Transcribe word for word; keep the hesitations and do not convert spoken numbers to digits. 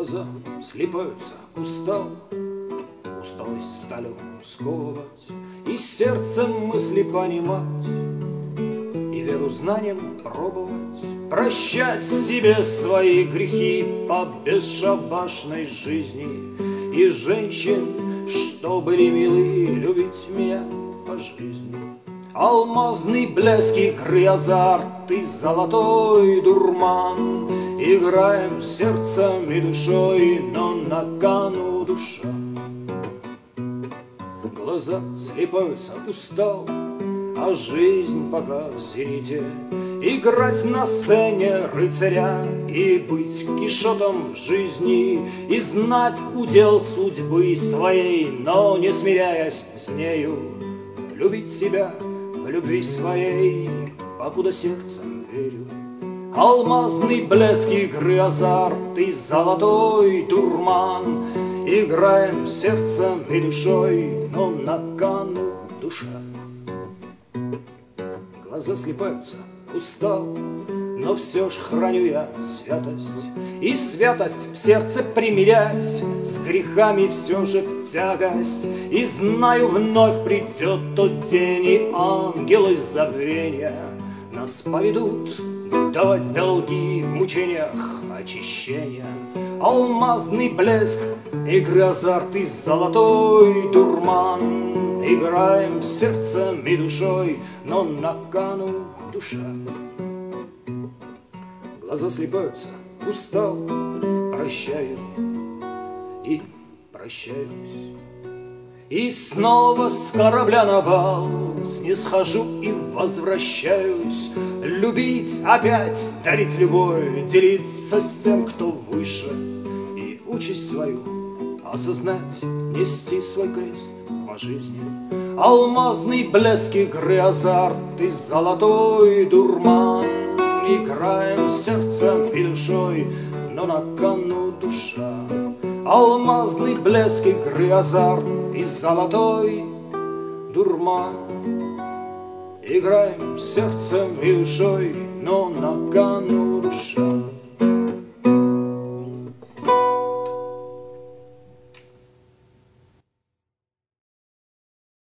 Глаза слипаются, устал, усталость сталью сковывать, и сердцем мысли понимать, и веру знанием пробовать, прощать себе свои грехи по бесшабашной жизни, и женщин, что были милы, любить меня по жизни. Алмазный блеск игры, азарт и золотой дурман, играем сердцем и душой, но на кону душа. Глаза слипаются, устал, а жизнь пока в зените. Играть на сцене рыцаря и быть кишотом в жизни, и знать удел судьбы своей, но не смиряясь с нею, любить себя в любви своей, покуда сердцем верю. Алмазный блеск игры, азарт и золотой дурман, играем сердцем и душой, но на кону душа. Глаза слипаются, устал, но все ж храню я святость, и святость в сердце примирять с грехами все же в тягость. И знаю, вновь придет тот день, и ангелы забвения нас поведут давать долги в мучениях очищения. Алмазный блеск игры, азарт и золотой дурман, играем сердцем и душой, но на кону душа. Глаза слипаются, устал, прощаю и прощаюсь. И снова с корабля на бал снисхожу и возвращаюсь. Любить опять, дарить любовь, делиться с тем, кто выше, и участь свою осознать, нести свой крест по жизни. Алмазный блеск игры, азарт и золотой дурман, играем сердцем и душой, но на кону душа. Алмазный блеск игры, азарт и золотой дурман, играем сердцем и душой, но на кону